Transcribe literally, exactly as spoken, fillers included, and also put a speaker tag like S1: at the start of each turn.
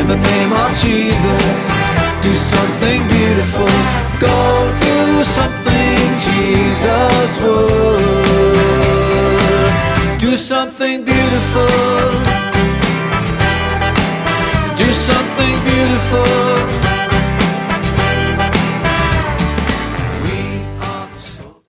S1: the name of Jesus. Do something beautiful, go do something Jesus would. Do something beautiful, do something beautiful.